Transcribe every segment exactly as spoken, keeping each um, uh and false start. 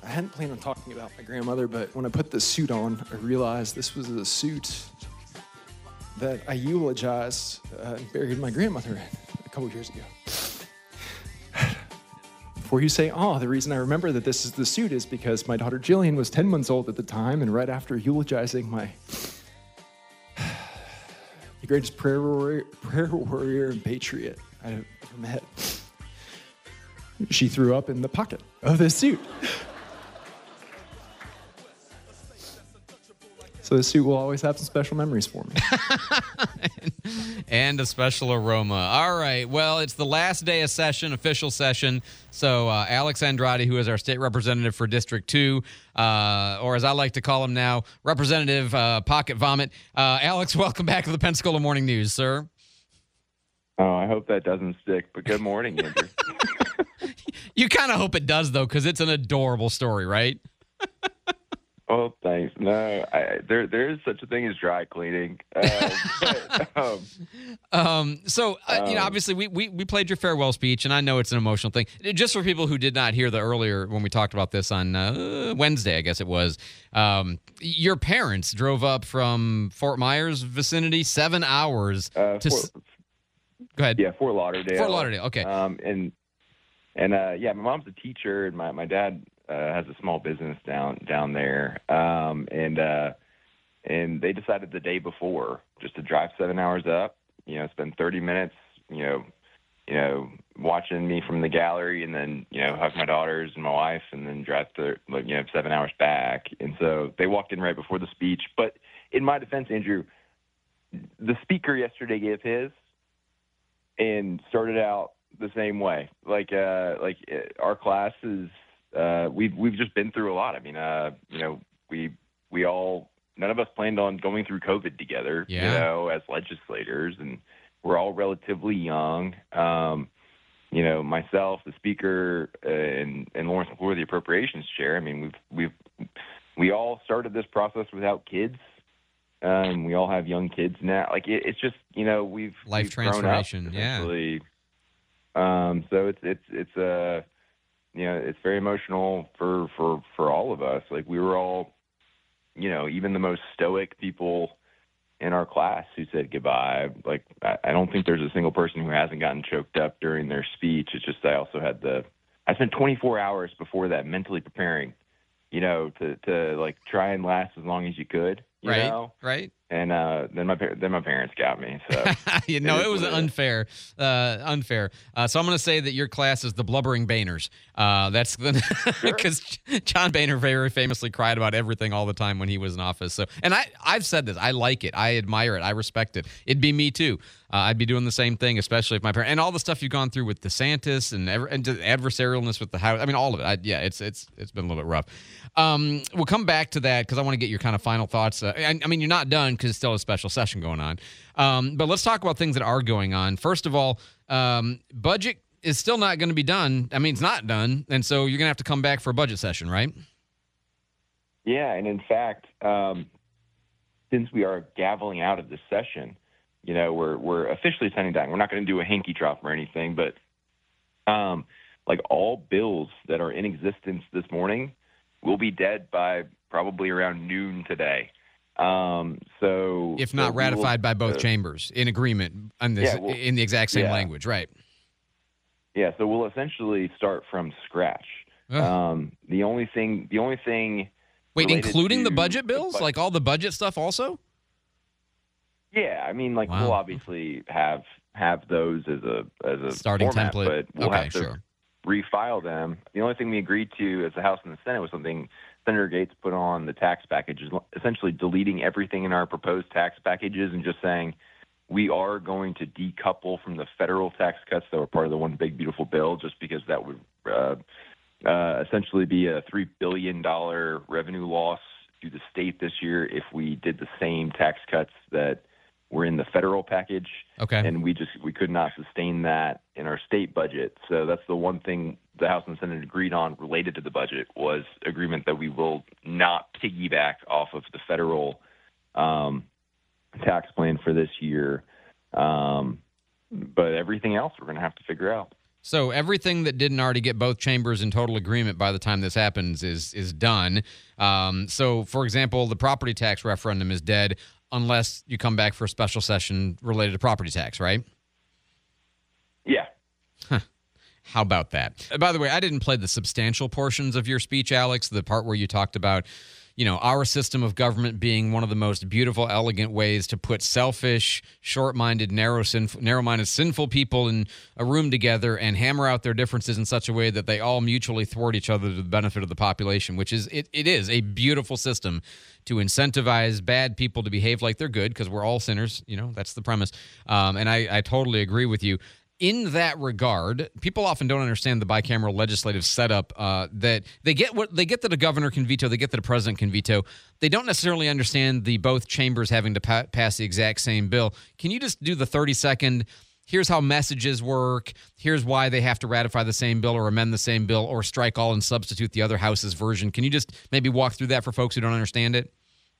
I hadn't planned on talking about my grandmother, but when I put this suit on, I realized this was a suit that I eulogized uh, and buried my grandmother in a couple years ago. Before you say, oh, the reason I remember that this is the suit is because my daughter Jillian was ten months old at the time, and right after eulogizing my the greatest prayer warrior, prayer warrior and patriot I've ever met, she threw up in the pocket of this suit. So this suit will always have some special memories for me. And a special aroma. All right. Well, it's the last day of session, official session. So uh, Alex Andrade, who is our state representative for District two, uh, or as I like to call him now, Representative uh, Pocket Vomit. Uh, Alex, welcome back to the Pensacola Morning News, sir. Oh, I hope that doesn't stick, but good morning, Andrew. You kind of hope it does, though, because it's an adorable story, right? Oh, thanks. No, I, there there is such a thing as dry cleaning. Uh, but, um, um, so, uh, um, you know, obviously we, we we played your farewell speech, and I know it's an emotional thing. Just for people who did not hear the earlier when we talked about this on uh, Wednesday, I guess it was, um, your parents drove up from Fort Myers vicinity, seven hours uh, to... Fort, S- Go ahead. Yeah, Fort Lauderdale. Fort Lauderdale, okay. Um, and, and uh, yeah, my mom's a teacher, and my, my dad... Uh, has a small business down down there, um, and uh, and they decided the day before just to drive seven hours up. You know, spend thirty minutes, you know, you know, watching me from the gallery, and then you know, hug my daughters and my wife, and then drive to like you know seven hours back. And so they walked in right before the speech. But in my defense, Andrew, the speaker yesterday gave his, and started out the same way. Like uh, like our class is. Uh, we've we've just been through a lot. I mean, uh, you know, we we all none of us planned on going through COVID together. Yeah. You know, as legislators, and we're all relatively young. Um, you know, myself, the speaker, uh, and and Lawrence McClure, the appropriations chair. I mean, we've we've we all started this process without kids. Um, we all have young kids now. Like it, it's just you know we've life we've transformation. Grown up, yeah. essentially. Um, so it's it's it's a. Uh, You know, it's very emotional for, for, for all of us. Like we were all, you know, even the most stoic people in our class who said goodbye. Like I, I don't think there's a single person who hasn't gotten choked up during their speech. It's just I also had the I spent twenty-four hours before that mentally preparing, you know, to, to like try and last as long as you could. You right. know? Right. And uh, then my then my parents got me. So you know, it, it was what unfair, uh, unfair. Uh, so I'm going to say that your class is the blubbering Boehners. Uh, that's because sure. John Boehner very famously cried about everything all the time when he was in office. So, and I I've said this, I like it, I admire it, I respect it. It'd be me too. Uh, I'd be doing the same thing, especially if my parents and all the stuff you've gone through with DeSantis and ever, and the adversarialness with the House. I mean, all of it. I, yeah, it's it's it's been a little bit rough. Um, we'll come back to that because I want to get your kind of final thoughts. Uh, I, I mean, you're not done because it's still a special session going on. Um, but let's talk about things that are going on. First of all, um, budget is still not going to be done. I mean, it's not done, and so you're going to have to come back for a budget session, right? Yeah, and in fact, um, since we are gaveling out of this session. You know, we're we're officially sending down. We're not going to do a hanky drop or anything, but um, like all bills that are in existence this morning will be dead by probably around noon today. Um, so if not so ratified will, by both uh, chambers in agreement on this, yeah, well, in the exact same yeah. language, right? Yeah. So we'll essentially start from scratch. Ugh. Um, the only thing, the only thing. Wait, including the budget bills, the budget, like all the budget stuff, also. Yeah, I mean, like Wow. we'll obviously have have those as a as a starting format, template, but we'll okay, have to sure. refile them. The only thing we agreed to as the House and the Senate was something Senator Gates put on the tax packages, essentially deleting everything in our proposed tax packages and just saying we are going to decouple from the federal tax cuts that were part of the one big beautiful bill, just because that would uh, uh, essentially be a three billion dollars revenue loss to the state this year if we did the same tax cuts that were in the federal package. Okay. And we just we could not sustain that in our state budget. So that's the one thing the House and Senate agreed on related to the budget was agreement that we will not piggyback off of the federal um, tax plan for this year. Um, but everything else we're going to have to figure out. So everything that didn't already get both chambers in total agreement by the time this happens is is done. Um, so, for example, the property tax referendum is dead unless you come back for a special session related to property tax, right? Yeah. Huh. How about that? Uh, By the way, I didn't play the substantial portions of your speech, Alex, the part where you talked about, you know, our system of government being one of the most beautiful, elegant ways to put selfish, short-minded, narrow, sinful, narrow-minded, sinful people in a room together and hammer out their differences in such a way that they all mutually thwart each other to the benefit of the population, which is, it, it is a beautiful system to incentivize bad people to behave like they're good because we're all sinners. You know, that's the premise. Um, and I, I totally agree with you. In that regard, people often don't understand the bicameral legislative setup. Uh, that they get what they get that a governor can veto, they get that a president can veto. They don't necessarily understand the both chambers having to pa- pass the exact same bill. Can you just do the thirty second? Here's how messages work. Here's why they have to ratify the same bill or amend the same bill or strike all and substitute the other house's version. Can you just maybe walk through that for folks who don't understand it?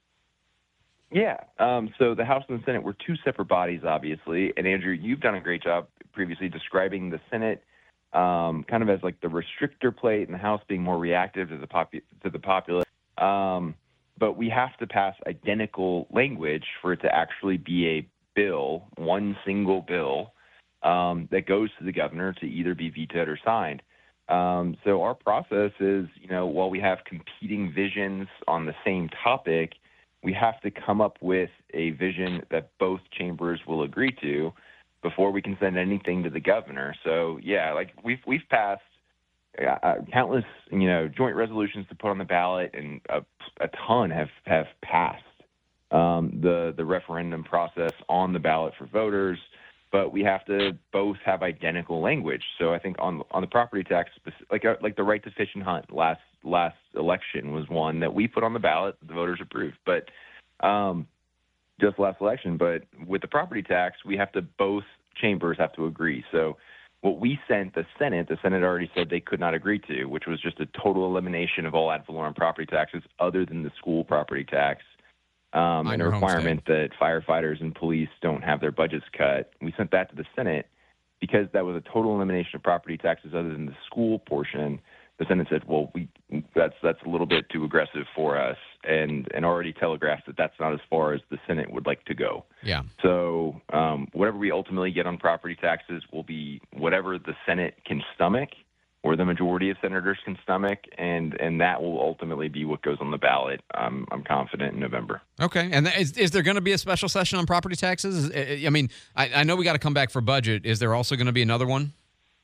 Yeah. Um, so the House and the Senate were two separate bodies, obviously. And Andrew, you've done a great job previously describing the Senate um, kind of as like the restrictor plate, and the House being more reactive to the popu- to the populace. Um, but we have to pass identical language for it to actually be a bill, one single bill um, that goes to the governor to either be vetoed or signed. Um, so our process is, you know, while we have competing visions on the same topic, we have to come up with a vision that both chambers will agree to before we can send anything to the governor. So, yeah, like we've we've passed uh, countless, you know, joint resolutions to put on the ballot, and a, a ton have have passed um, the the referendum process on the ballot for voters. But we have to both have identical language. So I think on on the property tax, like uh, like the right to fish and hunt last last election was one that we put on the ballot, the voters approved. But um, just last election. But with the property tax, we have to both chambers have to agree. So what we sent the Senate, the Senate already said they could not agree to, which was just a total elimination of all ad valorem property taxes other than the school property tax. Um, and a requirement that firefighters and police don't have their budgets cut. We sent that to the Senate because that was a total elimination of property taxes other than the school portion. The Senate said, well, we that's that's a little bit too aggressive for us, and, and already telegraphed that that's not as far as the Senate would like to go. Yeah. So um, whatever we ultimately get on property taxes will be whatever the Senate can stomach, or the majority of senators can stomach, and, and that will ultimately be what goes on the ballot, um, I'm confident, in November. Okay. And th- is, is there going to be a special session on property taxes? I, I mean, I, I know we got to come back for budget. Is there also going to be another one?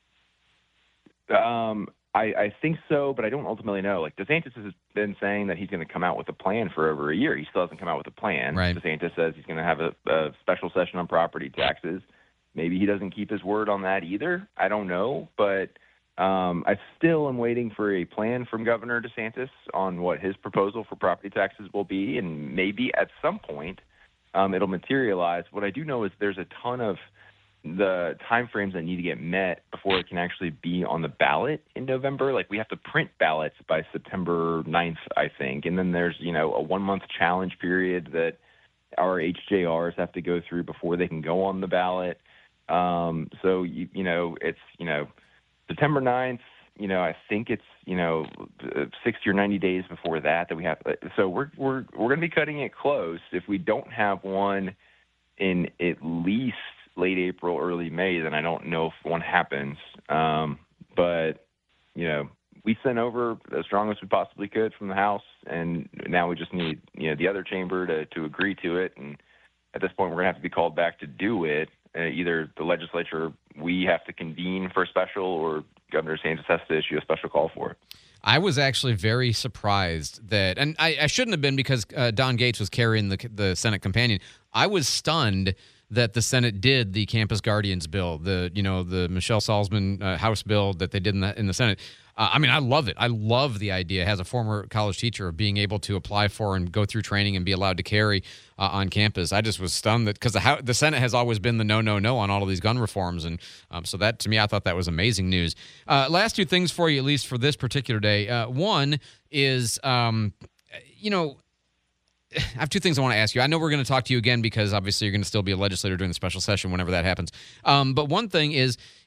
Um, I, I think so, but I don't ultimately know. Like, DeSantis has been saying that he's going to come out with a plan for over a year. He still hasn't come out with a plan. Right. DeSantis says he's going to have a, a special session on property taxes. Maybe he doesn't keep his word on that either. I don't know, but Um, I still am waiting for a plan from Governor DeSantis on what his proposal for property taxes will be, and maybe at some point um, it'll materialize. What I do know is there's a ton of the timeframes that need to get met before it can actually be on the ballot in November. Like, we have to print ballots by September ninth, I think, and then there's, you know, a one-month challenge period that our H J Rs have to go through before they can go on the ballot. Um, so, you, you know, it's, you know, September ninth, you know, I think it's, you know, sixty or ninety days before that that we have. So we're we're we're going to be cutting it close. If we don't have one in at least late April, early May, then I don't know if one happens. Um, but, you know, we sent over as strong as we possibly could from the House, and now we just need, you know, the other chamber to, to agree to it. And at this point, we're going to have to be called back to do it. Uh, either the legislature, we have to convene for a special, or Governor DeSantis has to issue a special call for it. I was actually very surprised that, and I, I shouldn't have been because uh, Don Gates was carrying the the Senate companion. I was stunned that the Senate did the Campus Guardians bill, the you know the Michelle Salzman uh, House bill that they did in the in the Senate. Uh, I mean, I love it. I love the idea, as a former college teacher, of being able to apply for and go through training and be allowed to carry uh, on campus. I just was stunned that because the, the Senate has always been the no, no, no on all of these gun reforms. And um, so that, to me, I thought that was amazing news. Uh, last two things for you, at least for this particular day. Uh, one is, um, you know, I have two things I want to ask you. I know we're going to talk to you again because obviously you're going to still be a legislator during the special session whenever that happens. Um, but one thing is,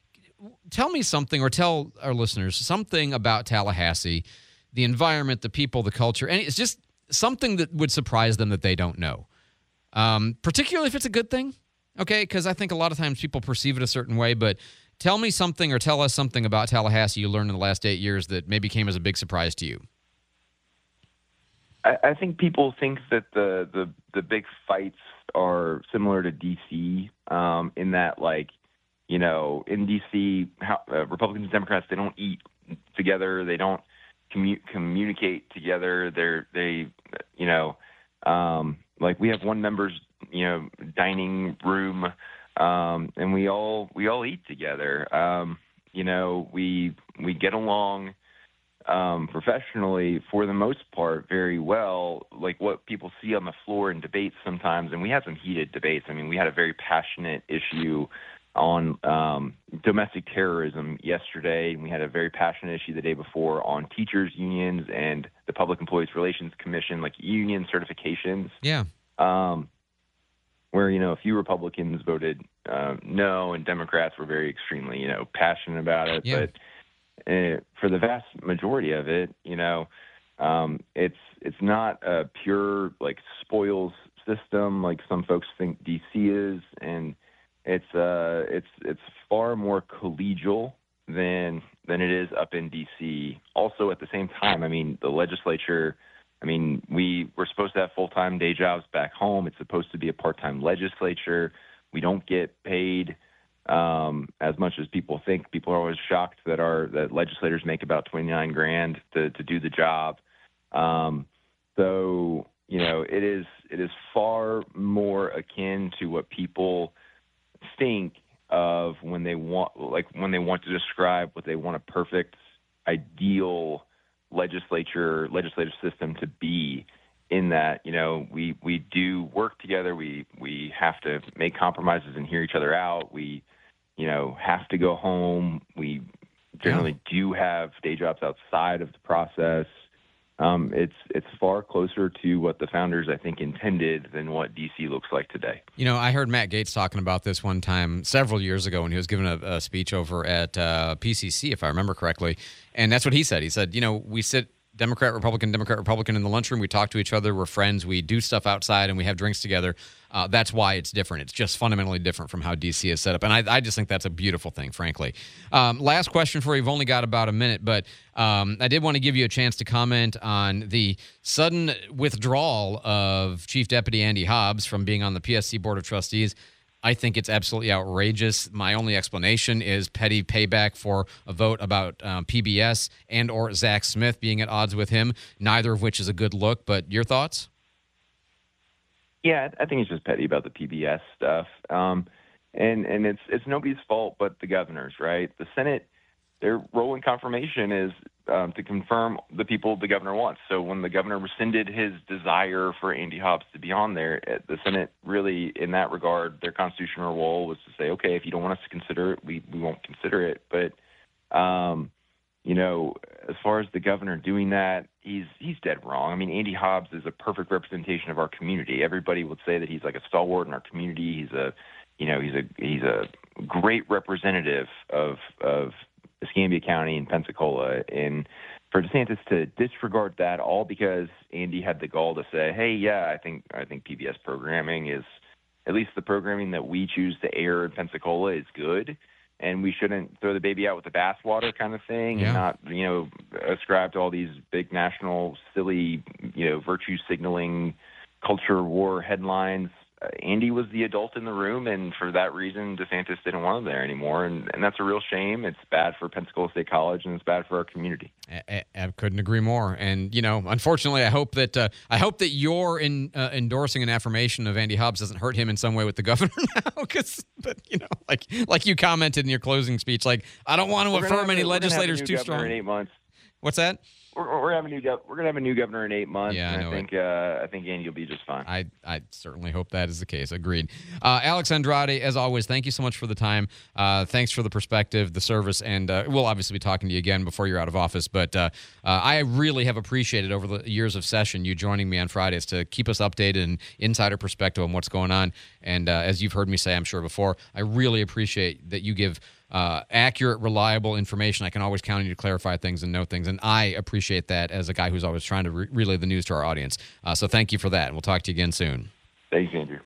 tell me something, or tell our listeners something about Tallahassee, the environment, the people, the culture, and it's just something that would surprise them that they don't know, um, particularly if it's a good thing, okay? Because I think a lot of times people perceive it a certain way, but tell me something or tell us something about Tallahassee you learned in the last eight years that maybe came as a big surprise to you. I, I think people think that the, the, the big fights are similar to D C um, in that, like, you know, in D C, how, uh, Republicans and Democrats, they don't eat together. They don't commu- communicate together. They're, they, you know, um, like we have one member's, you know, dining room, um, and we all, we all eat together. Um, you know, we, we get along um, professionally for the most part very well, like what people see on the floor in debates sometimes. And we had some heated debates. I mean, we had a very passionate issue on um, domestic terrorism yesterday, and we had a very passionate issue the day before on teachers' unions and the Public Employees Relations Commission, like union certifications. Yeah. Um, where, you know, a few Republicans voted uh, no, and Democrats were very extremely, you know, passionate about it. Yeah. But uh, for the vast majority of it, you know, um, it's it's not a pure, like, spoils system like some folks think D C is, and It's uh, it's it's far more collegial than than it is up in D C. Also, at the same time, I mean, the legislature. I mean, we we're supposed to have full time day jobs back home. It's supposed to be a part time legislature. We don't get paid um, as much as people think. People are always shocked that our that legislators make about twenty nine grand to to do the job. Um, so you know, it is it is far more akin to what people think of when they want, like when they want to describe what they want a perfect, ideal legislature, legislative system to be. In that, you know, we we do work together. We we have to make compromises and hear each other out. We, you know, have to go home. We generally yeah. do have day jobs outside of the process. Um, it's it's far closer to what the founders, I think, intended than what D C looks like today. You know, I heard Matt Gaetz talking about this one time several years ago when he was giving a, a speech over at uh, P C C, if I remember correctly. And that's what he said. He said, you know, we sit Democrat, Republican, Democrat, Republican in the lunchroom. We talk to each other. We're friends. We do stuff outside, and we have drinks together. Uh, that's why it's different. It's just fundamentally different from how D C is set up. And I, I just think that's a beautiful thing, frankly. Um, last question for you. We've only got about a minute, but um, I did want to give you a chance to comment on the sudden withdrawal of Chief Deputy Andy Hobbs from being on the P S C Board of Trustees. I think it's absolutely outrageous. My only explanation is petty payback for a vote about um, P B S and or Zach Smith being at odds with him, neither of which is a good look. But your thoughts? Yeah, I think it's just petty about the P B S stuff. Um, and and it's it's nobody's fault but the governor's, right? The Senate, their role in confirmation is um, to confirm the people the governor wants. So when the governor rescinded his desire for Andy Hobbs to be on there, the Senate really, in that regard, their constitutional role was to say, okay, if you don't want us to consider it, we, we won't consider it. But, um, you know, as far as the governor doing that, he's he's dead wrong. I mean, Andy Hobbs is a perfect representation of our community. Everybody would say that he's like a stalwart in our community. He's a, you know, he's a he's a great representative of of Escambia County and Pensacola, and for DeSantis to disregard that all because Andy had the gall to say, "Hey, yeah, I think I think P B S programming is, at least the programming that we choose to air in Pensacola is good, and we shouldn't throw the baby out with the bathwater," kind of thing, yeah. and not, you know, ascribe to all these big national silly, you know, virtue signaling culture war headlines. Uh, Andy was the adult in the room, and for that reason, DeSantis didn't want him there anymore, and, and that's a real shame. It's bad for Pensacola State College, and it's bad for our community. I, I couldn't agree more. And you know, unfortunately, I hope that uh, I hope that your in, uh, endorsing an affirmation of Andy Hobbs doesn't hurt him in some way with the governor now. Because, but you know, like like you commented in your closing speech, like I don't want to we're affirm have, any legislators too strong. In eight months. What's that? We're, we're having a new gov- we're gonna have a new governor in eight months, yeah, and I, I think uh, I think Andy will be just fine. I I certainly hope that is the case. Agreed. Uh, Alex Andrade, as always, thank you so much for the time. Uh, thanks for the perspective, the service, and uh, we'll obviously be talking to you again before you're out of office. But uh, uh, I really have appreciated over the years of session you joining me on Fridays to keep us updated and insider perspective on what's going on. And uh, as you've heard me say, I'm sure before, I really appreciate that you give uh, accurate, reliable information. I can always count on you to clarify things and know things, and I appreciate that as a guy who's always trying to re- relay the news to our audience. Uh, so thank you for that, and we'll talk to you again soon. Thanks, Andrew.